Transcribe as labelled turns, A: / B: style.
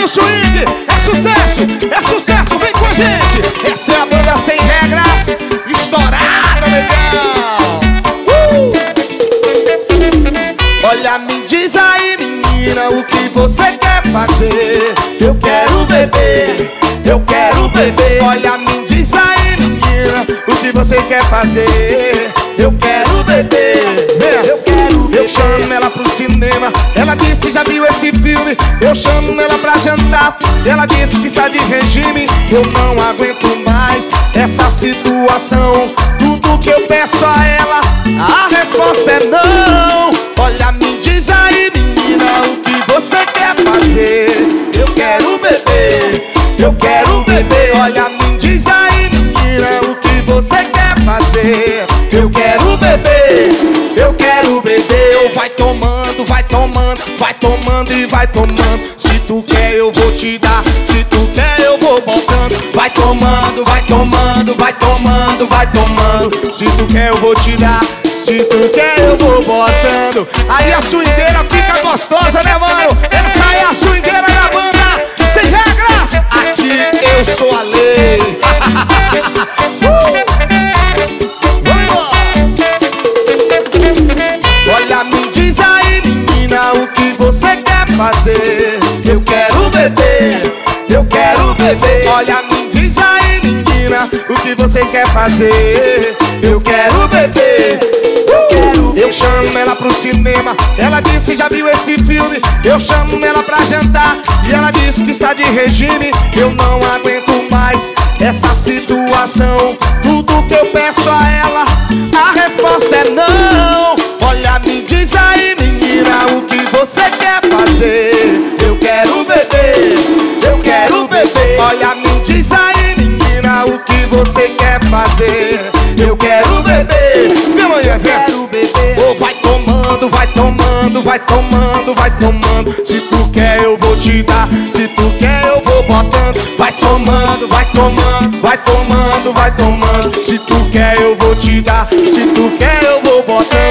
A: do swing. É sucesso, vem com a gente. Essa é a banda Sem Regras, estourada, legal. Olha, me diz aí, menina, o que você quer fazer? Eu quero beber, eu quero beber. Olha, me diz aí, menina, o que você quer fazer? Eu quero beber, eu quero beber. Eu chamo ela pro cinema, ela disse já viu esse filme. Eu chamo ela pra jantar, ela disse que está de regime. Eu não aguento mais essa situação. Tudo que eu peço a ela, a resposta é não. Olha, me diz aí, menina, o que você quer fazer? Eu quero beber, eu quero beber. Olha, me diz aí, menina, o que você quer fazer? Eu quero beber, eu quero beber. Vai tomando, vai tomando, vai tomando e vai tomando. Se tu quer eu vou te dar, se tu quer eu vou botando. Vai tomando, vai tomando, vai tomando, vai tomando. Se tu quer eu vou te dar, se tu quer eu vou botando. Aí a swingueira fica gostosa, né, mano? Essa é a swingueira da banda Sem Regras. Aqui eu sou a lei. Olha, me diz aí, menina, o que você quer fazer? Eu quero beber, eu quero beber. Olha, me diz aí, menina, o que você quer fazer? Eu quero beber, eu chamo ela pro cinema, ela disse já viu esse filme. Eu chamo ela pra jantar e ela disse que está de regime. Eu não aguento mais essa situação. Tudo que eu peço a ela, a resposta é não. Olha, me diz aí, menina, o que você quer fazer? Eu quero beber, eu quero beber. Olha, me diz aí, menina, o que você quer fazer? Eu quero beber, vem mulher, vem. Oh, vai tomando, vai tomando, vai tomando, vai tomando. Se tu quer eu vou te dar, se tu quer eu vou botando. Vai tomando, vai tomando, vai tomando, vai tomando. Se tu quer eu vou te dar, se tu quer eu vou botando.